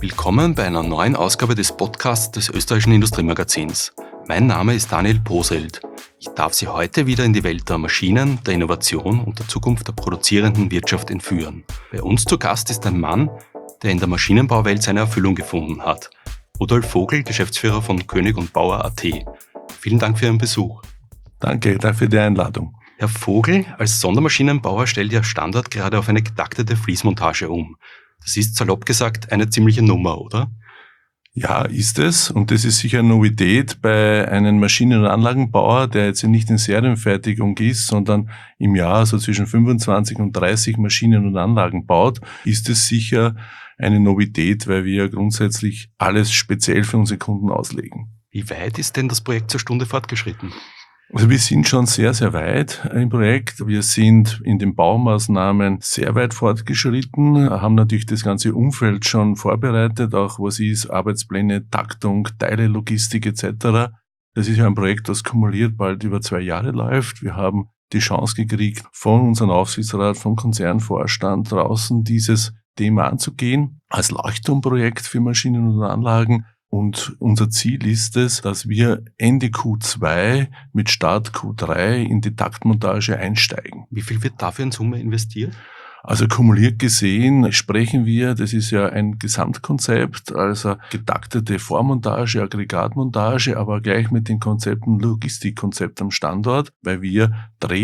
Willkommen bei einer neuen Ausgabe des Podcasts des Österreichischen Industriemagazins. Mein Name ist Daniel Poselt. Ich darf Sie heute wieder in die Welt der Maschinen, der Innovation und der Zukunft der produzierenden Wirtschaft entführen. Bei uns zu Gast ist ein Mann, der in der Maschinenbauwelt seine Erfüllung gefunden hat. Rudolf Vogel, Geschäftsführer von König und Bauer AT. Vielen Dank für Ihren Besuch. Danke für die Einladung. Herr Vogel, als Sondermaschinenbauer stellt Ihr Standort gerade auf eine getaktete Fließmontage um. Das ist salopp gesagt eine ziemliche Nummer, oder? Ja, ist es. Und das ist sicher eine Novität bei einem Maschinen- und Anlagenbauer, der jetzt nicht in Serienfertigung ist, sondern im Jahr so zwischen 25 und 30 Maschinen und Anlagen baut, ist es sicher eine Novität, weil wir grundsätzlich alles speziell für unsere Kunden auslegen. Wie weit ist denn das Projekt zur Stunde fortgeschritten? Also wir sind schon sehr, sehr weit im Projekt. Wir sind in den Baumaßnahmen sehr weit fortgeschritten, haben natürlich das ganze Umfeld schon vorbereitet, auch was ist Arbeitspläne, Taktung, Teile, Logistik etc. Das ist ja ein Projekt, das kumuliert bald über 2 Jahre läuft. Wir haben die Chance gekriegt, von unserem Aufsichtsrat, vom Konzernvorstand draußen dieses Thema anzugehen, als Leuchtturmprojekt für Maschinen und Anlagen. Und unser Ziel ist es, dass wir Ende Q2 mit Start Q3 in die Taktmontage einsteigen. Wie viel wird dafür in Summe investiert? Also kumuliert gesehen sprechen wir, das ist ja ein Gesamtkonzept, also getaktete Vormontage, Aggregatmontage, aber gleich mit den Konzepten Logistikkonzept am Standort, weil wir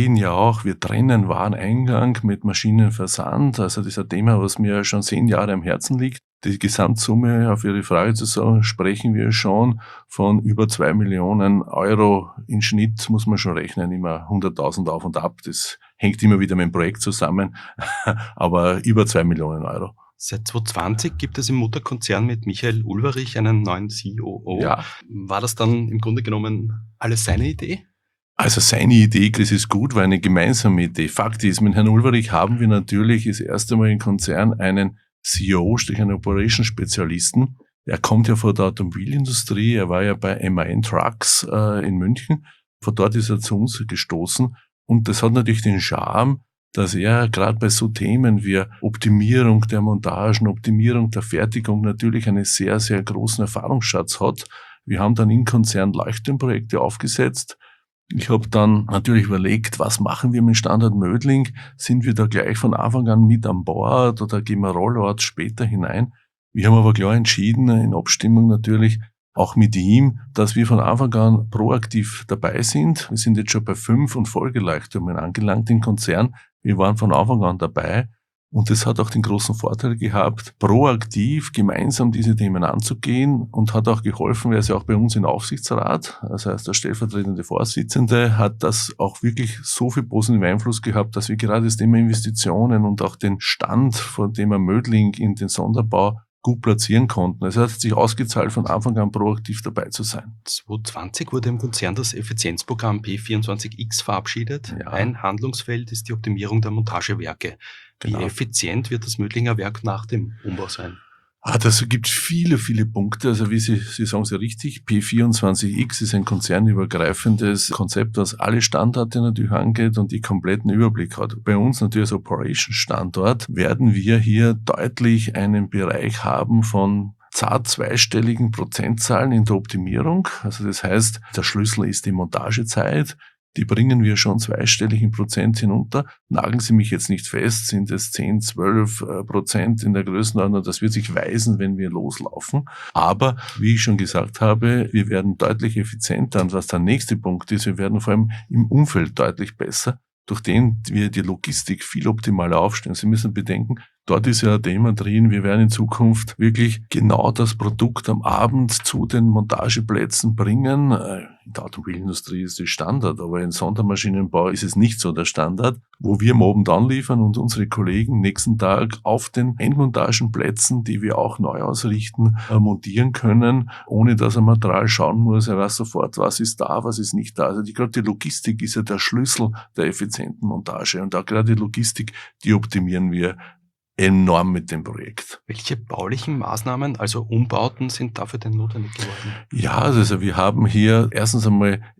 trennen Wareneingang mit Maschinenversand, also das ist ein Thema, was mir schon 10 Jahre am Herzen liegt. Die Gesamtsumme, auf Ihre Frage zu sagen, sprechen wir schon von über 2 Millionen Euro. Im Schnitt muss man schon rechnen, immer 100.000 auf und ab. Das hängt immer wieder mit dem Projekt zusammen, aber über 2 Millionen Euro. Seit 2020 gibt es im Mutterkonzern mit Michael Ulverich einen neuen COO. Ja. War das dann im Grunde genommen alles seine Idee? Also seine Idee, das ist gut, war eine gemeinsame Idee. Fakt ist, mit Herrn Ulverich haben wir natürlich das erste Mal im Konzern einen CEO, einen Operations-Spezialisten. Er kommt ja von der Automobilindustrie, er war ja bei MAN Trucks in München. Von dort ist er zu uns gestoßen und das hat natürlich den Charme, dass er gerade bei so Themen wie Optimierung der Montagen, Optimierung der Fertigung natürlich einen sehr, sehr großen Erfahrungsschatz hat. Wir haben dann im Konzern Leuchtturmprojekte aufgesetzt. Ich habe dann natürlich überlegt, was machen wir mit Standort Mödling? Sind wir da gleich von Anfang an mit an Bord oder gehen wir Rollout später hinein? Wir haben aber klar entschieden, in Abstimmung natürlich auch mit ihm, dass wir von Anfang an proaktiv dabei sind. Wir sind jetzt schon bei 5 und Folgeleuchtturmen angelangt im Konzern. Wir waren von Anfang an dabei. Und das hat auch den großen Vorteil gehabt, proaktiv gemeinsam diese Themen anzugehen und hat auch geholfen, er ist ja auch bei uns im Aufsichtsrat, das heißt der stellvertretende Vorsitzende, hat das auch wirklich so viel positiven Einfluss gehabt, dass wir gerade das Thema Investitionen und auch den Stand von Thema Mödling in den Sonderbau gut platzieren konnten. Es hat sich ausgezahlt, von Anfang an proaktiv dabei zu sein. 2020 wurde im Konzern das Effizienzprogramm P24X verabschiedet. Ja. Ein Handlungsfeld ist die Optimierung der Montagewerke. Genau. Wie effizient wird das Mödlinger Werk nach dem Umbau sein? Das gibt viele, viele Punkte. Also wie Sie sagen es ja richtig, P24X ist ein konzernübergreifendes Konzept, das alle Standorte natürlich angeht und die kompletten Überblick hat. Bei uns natürlich als Operation-Standort werden wir hier deutlich einen Bereich haben von zart zweistelligen Prozentzahlen in der Optimierung. Also das heißt, der Schlüssel ist die Montagezeit. Die bringen wir schon zweistellig in Prozent hinunter. Nageln Sie mich jetzt nicht fest, sind es 10, 12% in der Größenordnung. Das wird sich weisen, wenn wir loslaufen. Aber, wie ich schon gesagt habe, wir werden deutlich effizienter. Und was der nächste Punkt ist, wir werden vor allem im Umfeld deutlich besser, durch den wir die Logistik viel optimaler aufstellen. Sie müssen bedenken, dort ist ja ein Thema drin, wir werden in Zukunft wirklich genau das Produkt am Abend zu den Montageplätzen bringen. In der Automobilindustrie ist das Standard, aber im Sondermaschinenbau ist es nicht so der Standard, wo wir am Abend anliefern und unsere Kollegen nächsten Tag auf den Endmontagenplätzen, die wir auch neu ausrichten, montieren können, ohne dass er Material schauen muss, er weiß sofort, was ist da, was ist nicht da. Also gerade die Logistik ist ja der Schlüssel der effizienten Montage und auch gerade die Logistik, die optimieren wir enorm mit dem Projekt. Welche baulichen Maßnahmen, also Umbauten, sind dafür denn notwendig geworden? Ja, also wir haben hier erstens einmal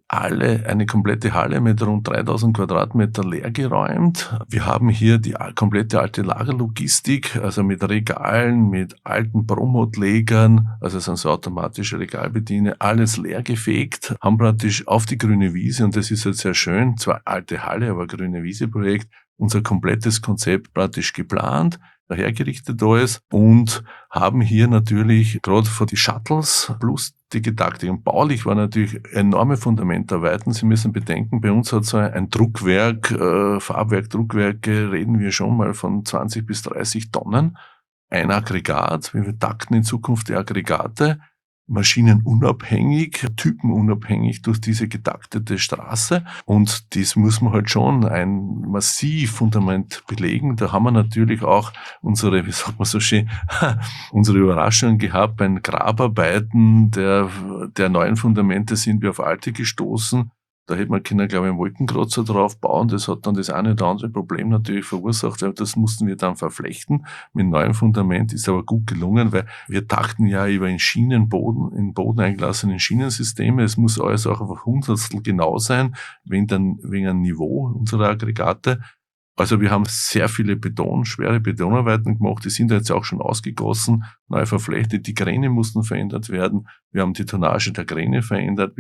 eine komplette Halle mit rund 3000 Quadratmeter leer geräumt. Wir haben hier die komplette alte Lagerlogistik, also mit Regalen, mit alten Bromotlegern, also sind so automatische Regalbediene, alles leer gefegt, haben praktisch auf die grüne Wiese, und das ist jetzt sehr schön, zwar alte Halle, aber grüne Wiese-Projekt, unser komplettes Konzept praktisch geplant, hergerichtet alles, und haben hier natürlich gerade für die Shuttles plus die Getaktik. Und baulich war natürlich enorme Fundamentarbeiten. Sie müssen bedenken, bei uns hat so ein Druckwerk, Farbwerk, Druckwerke, reden wir schon mal von 20 bis 30 Tonnen. Ein Aggregat, wir takten in Zukunft die Aggregate, maschinenunabhängig, typenunabhängig durch diese getaktete Straße, und das muss man halt schon ein massiv Fundament belegen. Da haben wir natürlich auch unsere, wie sagt man so schön, unsere Überraschungen gehabt. Bei den Grabarbeiten der neuen Fundamente sind wir auf alte gestoßen. Da hätte man können, glaube ich, einen Wolkenkratzer drauf bauen. Das hat dann das eine oder andere Problem natürlich verursacht, weil das mussten wir dann verflechten. Mit neuem Fundament ist aber gut gelungen, weil wir dachten ja über in Boden eingelassenen Schienensysteme. Es muss alles auch auf Hundertstel genau sein, wegen einem Niveau unserer Aggregate. Also wir haben sehr viele schwere Betonarbeiten gemacht, die sind jetzt auch schon ausgegossen, neu verflechtet, die Kräne mussten verändert werden, wir haben die Tonnage der Kräne verändert,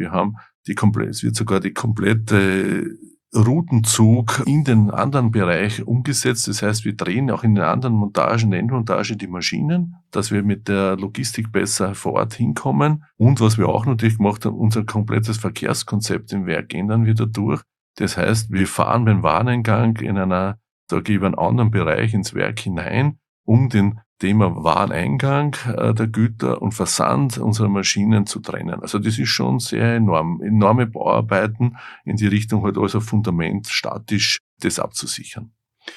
es wird sogar die komplette Routenzug in den anderen Bereich umgesetzt, das heißt, wir drehen auch in den anderen Montagen, der Endmontage die Maschinen, dass wir mit der Logistik besser vor Ort hinkommen, und was wir auch natürlich gemacht haben, unser komplettes Verkehrskonzept im Werk ändern wir dadurch. Das heißt, wir fahren beim Wareneingang über einen anderen Bereich ins Werk hinein, um den Thema Wareneingang der Güter und Versand unserer Maschinen zu trennen. Also das ist schon sehr enorme Bauarbeiten in die Richtung, halt also Fundament statisch das abzusichern.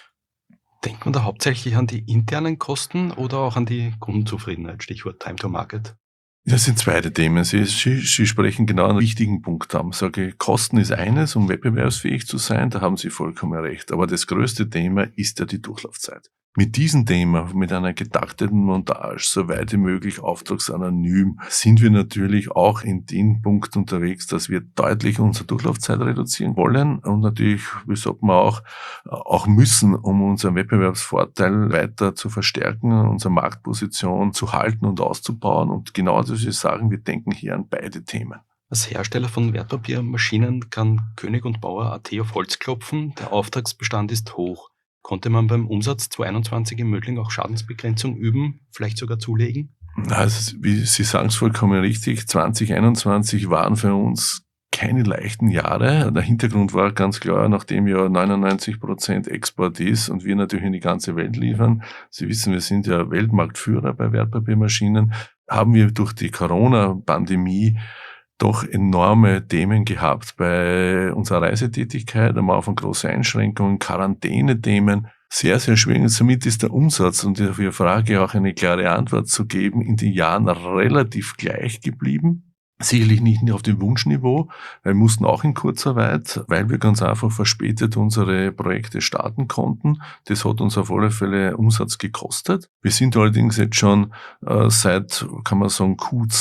Denkt man da hauptsächlich an die internen Kosten oder auch an die Kundenzufriedenheit? Stichwort Time to Market. Das sind zwei Themen. Sie sprechen genau einen wichtigen Punkt an. Sage, Kosten ist eines, um wettbewerbsfähig zu sein, da haben Sie vollkommen recht. Aber das größte Thema ist ja die Durchlaufzeit. Mit diesem Thema, mit einer getakteten Montage, so weit wie möglich auftragsanonym, sind wir natürlich auch in dem Punkt unterwegs, dass wir deutlich unsere Durchlaufzeit reduzieren wollen und natürlich, wie sagt man auch müssen, um unseren Wettbewerbsvorteil weiter zu verstärken, unsere Marktposition zu halten und auszubauen. Und genau das ist sagen, wir denken hier an beide Themen. Als Hersteller von Wertpapiermaschinen kann König und Bauer AT auf Holz klopfen, der Auftragsbestand ist hoch. Konnte man beim Umsatz 2021 in Mödling auch Schadensbegrenzung üben, vielleicht sogar zulegen? Also, wie Sie sagen es vollkommen richtig, 2021 waren für uns keine leichten Jahre. Der Hintergrund war ganz klar, nachdem ja 99% Export ist und wir natürlich in die ganze Welt liefern, Sie wissen, wir sind ja Weltmarktführer bei Wertpapiermaschinen, haben wir durch die Corona-Pandemie doch enorme Themen gehabt bei unserer Reisetätigkeit, am Anfang große Einschränkungen, Quarantänethemen, sehr, sehr schwierig. Und somit ist der Umsatz, und auf Ihre Frage auch eine klare Antwort zu geben, in den Jahren relativ gleich geblieben. Sicherlich nicht auf dem Wunschniveau, weil wir mussten auch in Kurzarbeit, weil wir ganz einfach verspätet unsere Projekte starten konnten. Das hat uns auf alle Fälle Umsatz gekostet. Wir sind allerdings jetzt schon seit, kann man sagen,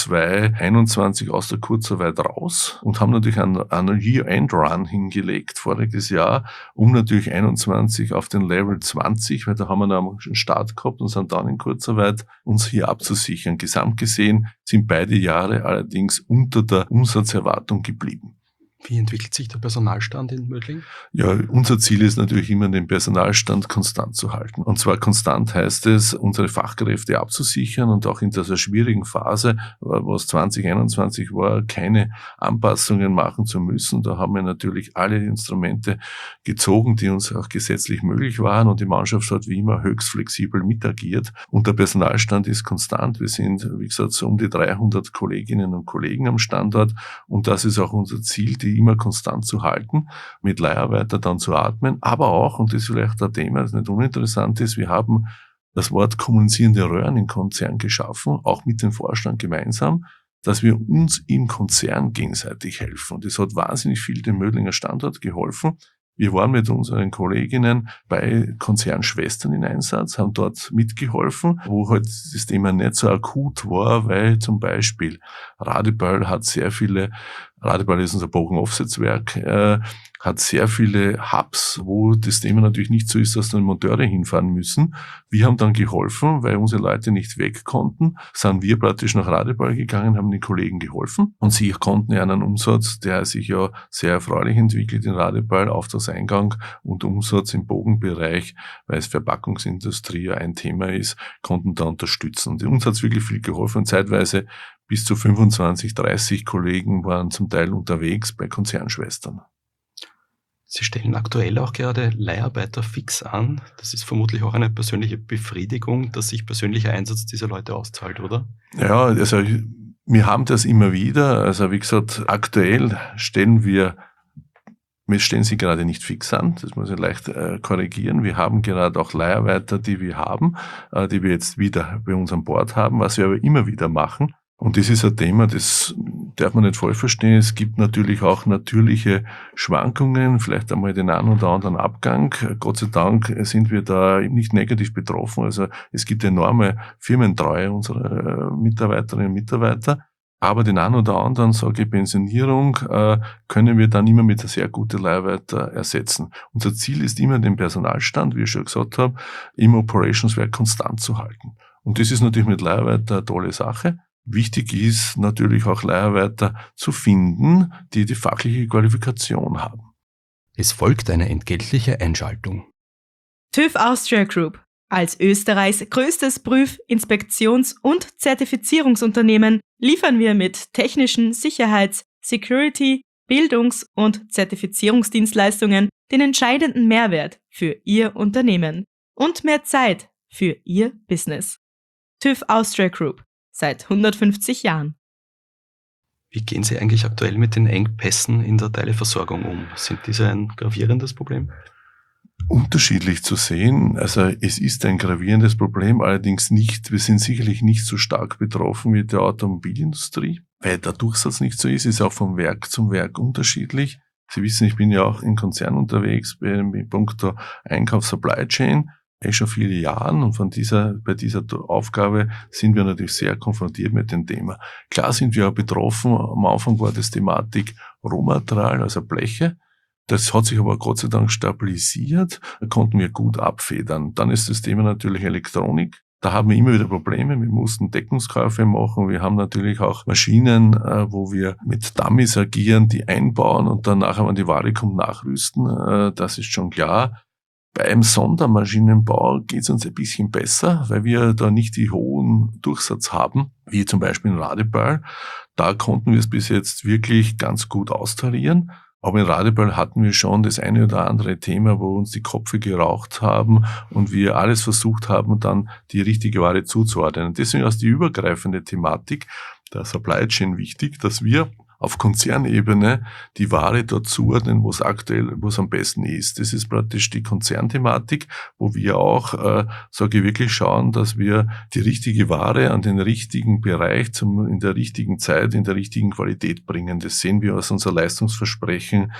Q2 21 aus der Kurzarbeit raus und haben natürlich einen Year-End-Run hingelegt voriges Jahr, um natürlich 21 auf den Level 20, weil da haben wir noch einen Start gehabt und sind dann in Kurzarbeit, uns hier abzusichern. Gesamt gesehen sind beide Jahre allerdings unter der Umsatzerwartung geblieben. Wie entwickelt sich der Personalstand in Mödling? Ja, unser Ziel ist natürlich immer, den Personalstand konstant zu halten. Und zwar konstant heißt es, unsere Fachkräfte abzusichern und auch in dieser schwierigen Phase, was 2021 war, keine Anpassungen machen zu müssen. Da haben wir natürlich alle Instrumente gezogen, die uns auch gesetzlich möglich waren, und die Mannschaft hat wie immer höchst flexibel mitagiert. Und der Personalstand ist konstant. Wir sind, wie gesagt, so um die 300 Kolleginnen und Kollegen am Standort, und das ist auch unser Ziel, die immer konstant zu halten, mit Leiharbeiter dann zu atmen, aber auch, und das ist vielleicht ein Thema, das nicht uninteressant ist, wir haben das Wort kommunizierende Röhren im Konzern geschaffen, auch mit dem Vorstand gemeinsam, dass wir uns im Konzern gegenseitig helfen. Und das hat wahnsinnig viel dem Mödlinger Standort geholfen. Wir waren mit unseren Kolleginnen bei Konzernschwestern in Einsatz, haben dort mitgeholfen, wo halt das Thema nicht so akut war, weil zum Beispiel Radebeul hat sehr viele Radebeul ist unser Bogenaufsetzwerk, hat sehr viele Hubs, wo das Thema natürlich nicht so ist, dass dann Monteure hinfahren müssen. Wir haben dann geholfen, weil unsere Leute nicht weg konnten, sind wir praktisch nach Radebeul gegangen, haben den Kollegen geholfen und sie konnten ja einen Umsatz, der sich ja sehr erfreulich entwickelt in Radebeul, Auftragseingang und Umsatz im Bogenbereich, weil es Verpackungsindustrie ja ein Thema ist, konnten da unterstützen. Und uns hat es wirklich viel geholfen und zeitweise bis zu 25, 30 Kollegen waren zum Teil unterwegs bei Konzernschwestern. Sie stellen aktuell auch gerade Leiharbeiter fix an. Das ist vermutlich auch eine persönliche Befriedigung, dass sich persönlicher Einsatz dieser Leute auszahlt, oder? Ja, also wir haben das immer wieder. Also wie gesagt, aktuell stellen sie gerade nicht fix an, das muss ich leicht korrigieren. Wir haben gerade auch Leiharbeiter, die wir haben, die wir jetzt wieder bei uns an Bord haben, was wir aber immer wieder machen. Und das ist ein Thema, das darf man nicht falsch verstehen. Es gibt natürlich auch natürliche Schwankungen, vielleicht einmal den einen oder anderen Abgang. Gott sei Dank sind wir da nicht negativ betroffen. Also es gibt enorme Firmentreue unserer Mitarbeiterinnen und Mitarbeiter. Aber den einen oder anderen, sage ich, Pensionierung, können wir dann immer mit einer sehr guten Leiharbeiter ersetzen. Unser Ziel ist immer, den Personalstand, wie ich schon gesagt habe, im Operationswerk konstant zu halten. Und das ist natürlich mit Leiharbeiter eine tolle Sache. Wichtig ist natürlich auch Leiharbeiter zu finden, die die fachliche Qualifikation haben. Es folgt eine entgeltliche Einschaltung. TÜV Austria Group. Als Österreichs größtes Prüf-, Inspektions- und Zertifizierungsunternehmen liefern wir mit technischen Sicherheits-, Security-, Bildungs- und Zertifizierungsdienstleistungen den entscheidenden Mehrwert für Ihr Unternehmen und mehr Zeit für Ihr Business. TÜV Austria Group. Seit 150 Jahren. Wie gehen Sie eigentlich aktuell mit den Engpässen in der Teileversorgung um? Sind diese ein gravierendes Problem? Unterschiedlich zu sehen. Also es ist ein gravierendes Problem, allerdings nicht, wir sind sicherlich nicht so stark betroffen wie die Automobilindustrie, weil der Durchsatz nicht so ist auch vom Werk zum Werk unterschiedlich. Sie wissen, ich bin ja auch in Konzernen unterwegs, bei puncto Einkauf, Supply Chain, schon viele Jahre und bei dieser Aufgabe sind wir natürlich sehr konfrontiert mit dem Thema. Klar sind wir auch betroffen, am Anfang war das Thematik Rohmaterial, also Bleche. Das hat sich aber Gott sei Dank stabilisiert, da konnten wir gut abfedern. Dann ist das Thema natürlich Elektronik. Da haben wir immer wieder Probleme. Wir mussten Deckungskäufe machen. Wir haben natürlich auch Maschinen, wo wir mit Dummies agieren, die einbauen und dann nachher, wenn die Ware kommt, nachrüsten. Das ist schon klar. Beim Sondermaschinenbau geht es uns ein bisschen besser, weil wir da nicht die hohen Durchsatz haben, wie zum Beispiel in Radebeul. Da konnten wir es bis jetzt wirklich ganz gut austarieren. Aber in Radebeul hatten wir schon das eine oder andere Thema, wo uns die Köpfe geraucht haben und wir alles versucht haben, dann die richtige Ware zuzuordnen. Deswegen ist die übergreifende Thematik der Supply Chain wichtig, dass wir auf Konzernebene die Ware dort zuordnen, wo es am besten ist. Das ist praktisch die Konzernthematik, wo wir auch, wirklich schauen, dass wir die richtige Ware an den richtigen Bereich in der richtigen Zeit, in der richtigen Qualität bringen. Das sehen wir aus unser Leistungsversprechen.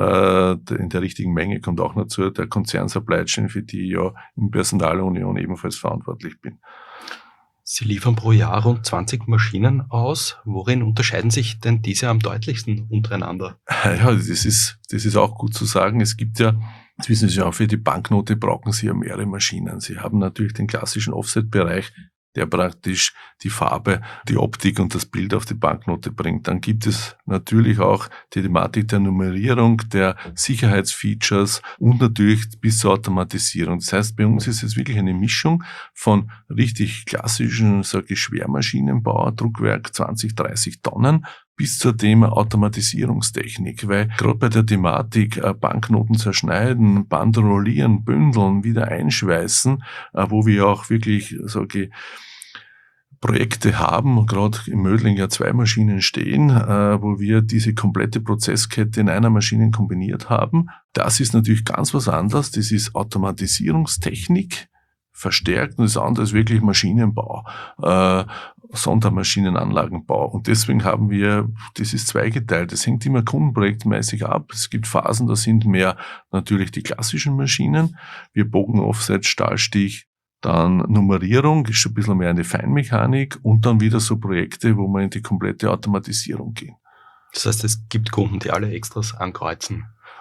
In der richtigen Menge kommt auch noch zu der Konzern-Supply Chain, für die ich ja in Personalunion ebenfalls verantwortlich bin. Sie liefern pro Jahr rund 20 Maschinen aus. Worin unterscheiden sich denn diese am deutlichsten untereinander? Ja, das ist auch gut zu sagen. Es gibt ja, das wissen Sie ja, für die Banknote brauchen Sie ja mehrere Maschinen. Sie haben natürlich den klassischen Offset-Bereich, der praktisch die Farbe, die Optik und das Bild auf die Banknote bringt. Dann gibt es natürlich auch die Thematik der Nummerierung, der Sicherheitsfeatures und natürlich bis zur Automatisierung. Das heißt, bei uns ist es wirklich eine Mischung von richtig klassischen, Schwermaschinenbau, Druckwerk 20, 30 Tonnen, bis zur Thema Automatisierungstechnik, weil gerade bei der Thematik Banknoten zerschneiden, Band rollieren, bündeln, wieder einschweißen, wo wir auch wirklich Projekte haben, gerade im Mödling ja 2 Maschinen stehen, wo wir diese komplette Prozesskette in einer Maschine kombiniert haben. Das ist natürlich ganz was anderes, das ist Automatisierungstechnik, verstärkt und das andere ist wirklich Maschinenbau, Sondermaschinenanlagenbau. Und deswegen haben wir, das ist zweigeteilt, das hängt immer kundenprojektmäßig ab. Es gibt Phasen, da sind mehr natürlich die klassischen Maschinen, wir Bogen, Offset, Stahlstich, dann Nummerierung, ist schon ein bisschen mehr eine Feinmechanik und dann wieder so Projekte, wo wir in die komplette Automatisierung gehen. Das heißt, es gibt Kunden, die alle Extras ankreuzen.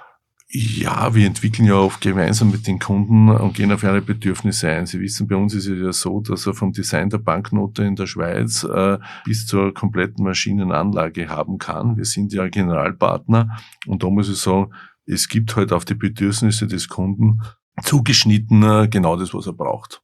Ja, wir entwickeln ja oft gemeinsam mit den Kunden und gehen auf ihre Bedürfnisse ein. Sie wissen, bei uns ist es ja so, dass er vom Design der Banknote in der Schweiz bis zur kompletten Maschinenanlage haben kann. Wir sind ja Generalpartner und da muss ich sagen, es gibt halt auf die Bedürfnisse des Kunden zugeschnitten genau das, was er braucht.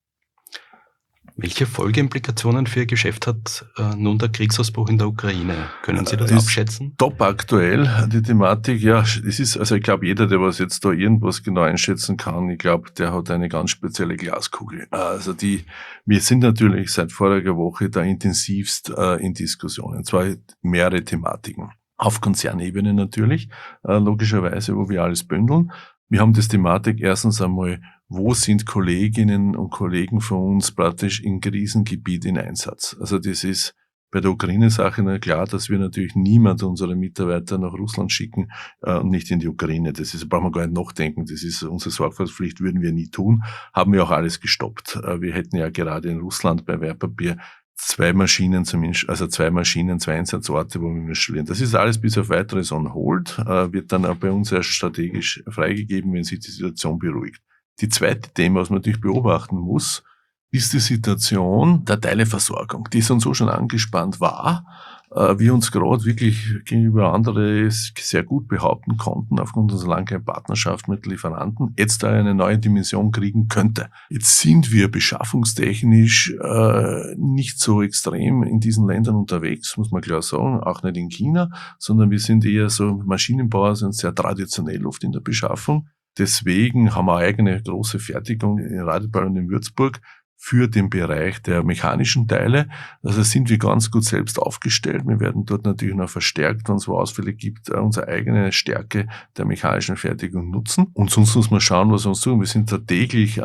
Welche Folgeimplikationen für Ihr Geschäft hat nun der Kriegsausbruch in der Ukraine? Können Sie das abschätzen? Top aktuell, die Thematik. Ja, es ist, also ich glaube, jeder, der was jetzt da irgendwas genau einschätzen kann, ich glaube, der hat eine ganz spezielle Glaskugel. Also wir sind natürlich seit voriger Woche da intensivst in Diskussionen. Zwar mehrere Thematiken. Auf Konzernebene natürlich, logischerweise, wo wir alles bündeln. Wir haben das Thematik erstens einmal, wo sind Kolleginnen und Kollegen von uns praktisch in Krisengebiet in Einsatz? Also das ist bei der Ukraine-Sache klar, dass wir natürlich niemand unserer Mitarbeiter nach Russland schicken und nicht in die Ukraine. Das ist, brauchen wir gar nicht nachdenken. Das ist unsere Sorgfaltspflicht, würden wir nie tun. Haben wir auch alles gestoppt. Wir hätten ja gerade in Russland bei Wertpapier zwei Maschinen, zwei Einsatzorte, wo wir installieren. Das ist alles bis auf weiteres on hold, wird dann auch bei uns erst strategisch freigegeben, wenn sich die Situation beruhigt. Die zweite Thema, was man natürlich beobachten muss, ist die Situation der Teileversorgung, die so schon angespannt war, wir uns gerade wirklich gegenüber andere sehr gut behaupten konnten, aufgrund unserer langen Partnerschaft mit Lieferanten, jetzt da eine neue Dimension kriegen könnte. Jetzt sind wir beschaffungstechnisch nicht so extrem in diesen Ländern unterwegs, muss man klar sagen, auch nicht in China, sondern wir sind eher so, Maschinenbauer sind sehr traditionell oft in der Beschaffung. Deswegen haben wir eine eigene große Fertigung in Radeball und in Würzburg für den Bereich der mechanischen Teile. Also sind wir ganz gut selbst aufgestellt. Wir werden dort natürlich noch verstärkt, wenn es wo Ausfälle gibt, unsere eigene Stärke der mechanischen Fertigung nutzen. Und sonst muss man schauen, was wir uns tun. Wir sind da täglich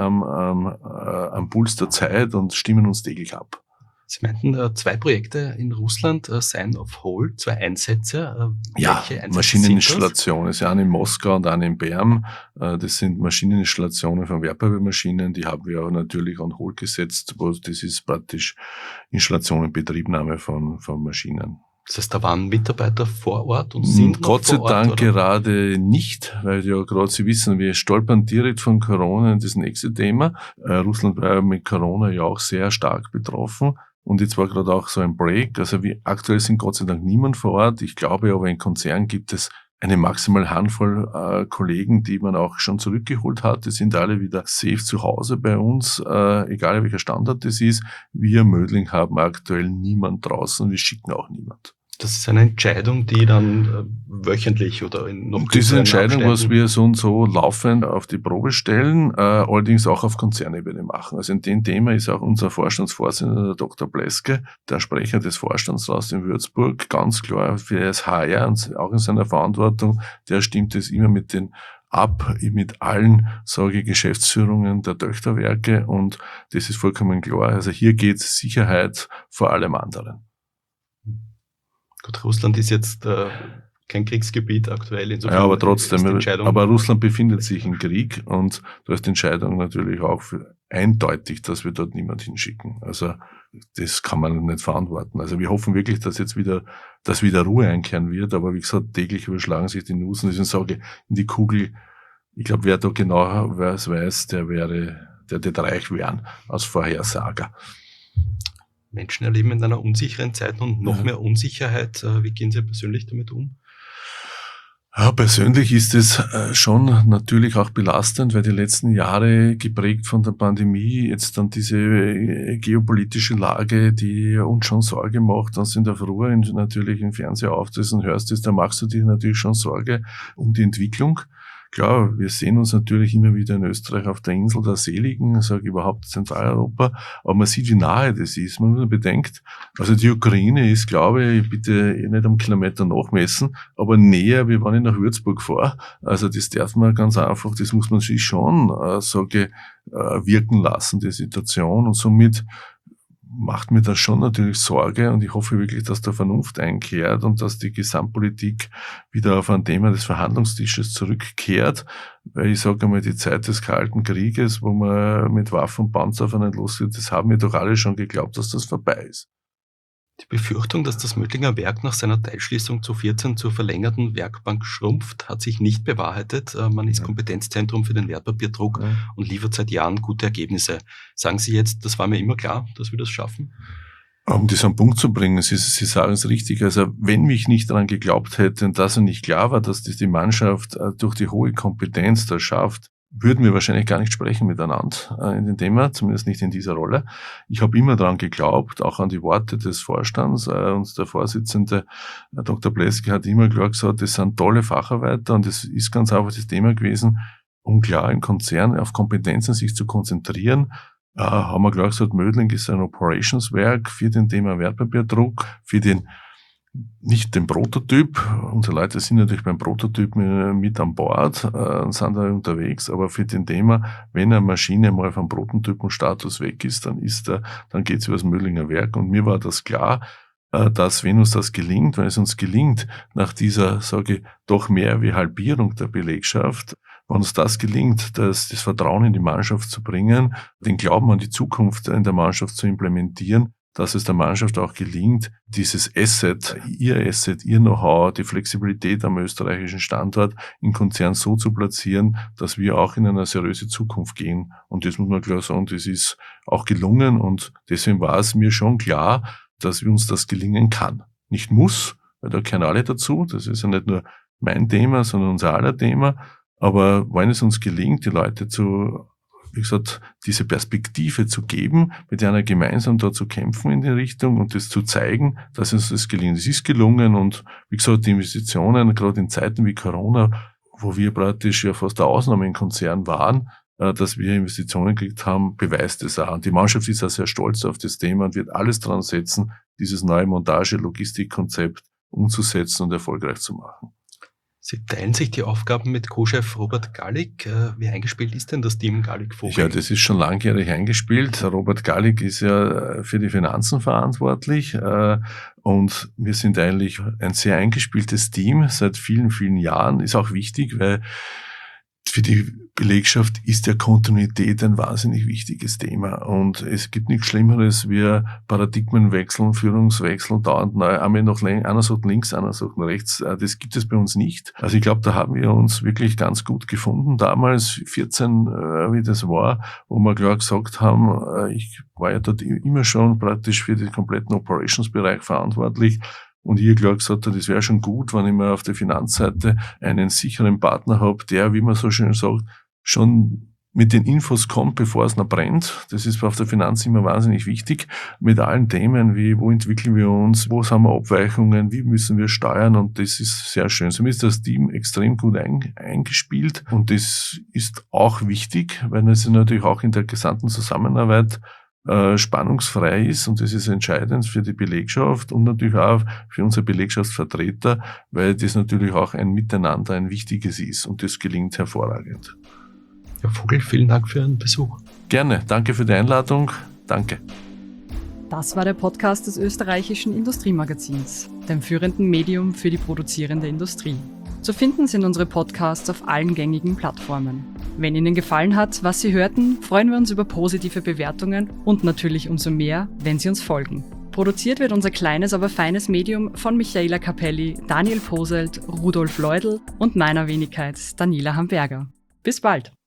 am Puls der Zeit und stimmen uns täglich ab. Sie meinten, 2 Projekte in Russland seien auf Hold, 2 Einsätze. Ja, Maschineninstallationen. Es ist eine in Moskau und eine in Bern. Das sind Maschineninstallationen von Wertpapiermaschinen. Die haben wir auch natürlich on Hold gesetzt. Das ist praktisch Installation und Betriebnahme von Maschinen. Das heißt, da waren Mitarbeiter vor Ort und sind Gott sei noch vor Ort, Dank oder? Gerade nicht, weil ja gerade Sie wissen, wir stolpern direkt von Corona in das nächste Thema. Russland war ja mit Corona ja auch sehr stark betroffen. Und jetzt war gerade auch so ein Break. Also aktuell sind Gott sei Dank niemand vor Ort. Ich glaube aber, in Konzernen gibt es eine maximal Handvoll Kollegen, die man auch schon zurückgeholt hat. Die sind alle wieder safe zu Hause bei uns, egal welcher Standort das ist. Wir Mödling haben aktuell niemand draußen. Wir schicken auch niemand. Das ist eine Entscheidung, die dann wöchentlich oder in noch Diese Entscheidung, Abständen was wir so laufend auf die Probe stellen, allerdings auch auf Konzernebene machen. Also in dem Thema ist auch unser Vorstandsvorsitzender, der Dr. Bleske, der Sprecher des Vorstandsrats in Würzburg, ganz klar für das HR und auch in seiner Verantwortung, der stimmt es immer mit allen, Geschäftsführungen der Töchterwerke, und das ist vollkommen klar. Also hier geht Sicherheit vor allem anderen. Gut, Russland ist jetzt kein Kriegsgebiet aktuell. Insofern Ja, aber trotzdem, Entscheidung, aber Russland befindet sich im Krieg und da ist die Entscheidung natürlich auch eindeutig, dass wir dort niemand hinschicken. Also das kann man nicht verantworten. Also wir hoffen wirklich, dass wieder Ruhe einkehren wird, aber wie gesagt, täglich überschlagen sich die News und ich sage, in die Kugel, ich glaube, wer da genau weiß, der wird reich werden als Vorhersager. Menschen erleben in einer unsicheren Zeit und noch mehr Unsicherheit. Wie gehen Sie persönlich damit um? Ja, persönlich ist es schon natürlich auch belastend, weil die letzten Jahre geprägt von der Pandemie, jetzt dann diese geopolitische Lage, die uns schon Sorge macht, dann sind auf Ruhe natürlich im Fernseher auftrittst und hörst es, da machst du dir natürlich schon Sorge um die Entwicklung. Klar, wir sehen uns natürlich immer wieder in Österreich auf der Insel der Seligen, überhaupt Zentraleuropa, aber man sieht, wie nahe das ist. Man bedenkt, also die Ukraine ist, glaube ich, bitte nicht am Kilometer nachmessen, aber näher, wie wenn ich nach Würzburg fahre. Also das darf man ganz einfach, das muss man sich schon, wirken lassen, die Situation, und somit macht mir das schon natürlich Sorge, und ich hoffe wirklich, dass da Vernunft einkehrt und dass die Gesamtpolitik wieder auf ein Thema des Verhandlungstisches zurückkehrt, weil ich sage einmal, die Zeit des Kalten Krieges, wo man mit Waffen und Panzer aufeinander losgeht, das haben wir doch alle schon geglaubt, dass das vorbei ist. Die Befürchtung, dass das Mödlinger Werk nach seiner Teilschließung zu 14 zur verlängerten Werkbank schrumpft, hat sich nicht bewahrheitet. Man ist Kompetenzzentrum für den Wertpapierdruck und liefert seit Jahren gute Ergebnisse. Sagen Sie jetzt, das war mir immer klar, dass wir das schaffen? Um das am Punkt zu bringen, Sie sagen es richtig. Also wenn mich nicht daran geglaubt hätte und dass er nicht klar war, dass das die Mannschaft durch die hohe Kompetenz da schafft, würden wir wahrscheinlich gar nicht sprechen miteinander in dem Thema, zumindest nicht in dieser Rolle. Ich habe immer daran geglaubt, auch an die Worte des Vorstands. Und der Vorsitzende, Dr. Pleske, hat immer klar gesagt, das sind tolle Facharbeiter und das ist ganz einfach das Thema gewesen, um klar im Konzern auf Kompetenzen sich zu konzentrieren. Haben wir klar gesagt, Mödling ist ein Operationswerk für den Thema Wertpapierdruck, für nicht den Prototyp. Unsere Leute sind natürlich beim Prototyp mit an Bord, sind da unterwegs, aber für den Thema, wenn eine Maschine mal vom Prototypenstatus weg ist, dann geht's über das Mödlinger Werk. Und mir war das klar, dass wenn uns das gelingt, wenn es uns gelingt, nach dieser, sage ich, doch mehr wie Halbierung der Belegschaft, wenn uns das gelingt, das Vertrauen in die Mannschaft zu bringen, den Glauben an die Zukunft in der Mannschaft zu implementieren, dass es der Mannschaft auch gelingt, dieses Asset, ihr Know-how, die Flexibilität am österreichischen Standort im Konzern so zu platzieren, dass wir auch in eine seriöse Zukunft gehen. Und das muss man klar sagen, das ist auch gelungen und deswegen war es mir schon klar, dass uns das gelingen kann. Nicht muss, weil da gehören alle dazu, das ist ja nicht nur mein Thema, sondern unser aller Thema, aber wenn es uns gelingt, die Leute wie gesagt, diese Perspektive zu geben, mit einer gemeinsam da zu kämpfen in die Richtung und das zu zeigen, dass uns das gelingt. Es ist gelungen und wie gesagt, die Investitionen, gerade in Zeiten wie Corona, wo wir praktisch ja fast der Ausnahme im Konzern waren, dass wir Investitionen gekriegt haben, beweist es auch. Und die Mannschaft ist auch sehr stolz auf das Thema und wird alles dran setzen, dieses neue Montage-Logistikkonzept umzusetzen und erfolgreich zu machen. Sie teilen sich die Aufgaben mit Co-Chef Robert Gallig. Wie eingespielt ist denn das Team Gallig-Vogel? Ja, das ist schon langjährig eingespielt. Robert Gallig ist ja für die Finanzen verantwortlich und wir sind eigentlich ein sehr eingespieltes Team seit vielen, vielen Jahren. Ist auch wichtig, weil für die Belegschaft ist ja Kontinuität ein wahnsinnig wichtiges Thema. Und es gibt nichts Schlimmeres wie Paradigmenwechsel, Führungswechsel, dauernd neu, einmal noch einer sagt links, einer sagt rechts. Das gibt es bei uns nicht. Also ich glaube, da haben wir uns wirklich ganz gut gefunden. Damals, 14, wie das war, wo wir klar gesagt haben, ich war ja dort immer schon praktisch für den kompletten Operations-Bereich verantwortlich. Und ich klar gesagt habe, das wäre schon gut, wenn ich mal auf der Finanzseite einen sicheren Partner habe, der, wie man so schön sagt, schon mit den Infos kommt, bevor es noch brennt. Das ist auf der Finanz immer wahnsinnig wichtig. Mit allen Themen wie, wo entwickeln wir uns, wo haben wir Abweichungen, wie müssen wir steuern, und das ist sehr schön. Somit ist das Team extrem gut eingespielt und das ist auch wichtig, weil es natürlich auch in der gesamten Zusammenarbeit spannungsfrei ist, und das ist entscheidend für die Belegschaft und natürlich auch für unsere Belegschaftsvertreter, weil das natürlich auch ein Miteinander, ein wichtiges ist, und das gelingt hervorragend. Herr Vogel, vielen Dank für Ihren Besuch. Gerne, danke für die Einladung, danke. Das war der Podcast des österreichischen Industriemagazins, dem führenden Medium für die produzierende Industrie. Zu finden sind unsere Podcasts auf allen gängigen Plattformen. Wenn Ihnen gefallen hat, was Sie hörten, freuen wir uns über positive Bewertungen und natürlich umso mehr, wenn Sie uns folgen. Produziert wird unser kleines, aber feines Medium von Michaela Capelli, Daniel Poselt, Rudolf Leudl und meiner Wenigkeit, Daniela Hamberger. Bis bald!